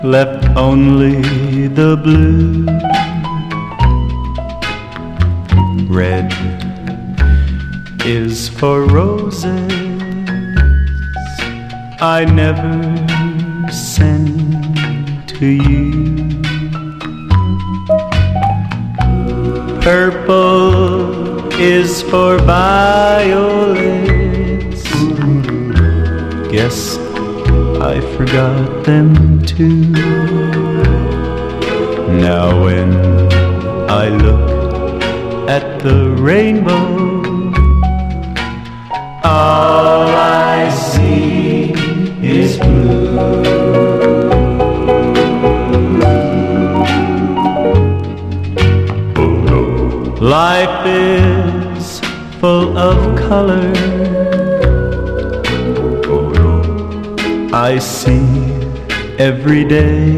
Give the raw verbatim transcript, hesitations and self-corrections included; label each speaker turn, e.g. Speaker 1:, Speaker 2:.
Speaker 1: left only the blue. Red is for roses I never send to you. Purple is for violets. Guess I forgot them too. Now when I look at the rainbow, all I see is blue. Life is full of color. I see every day.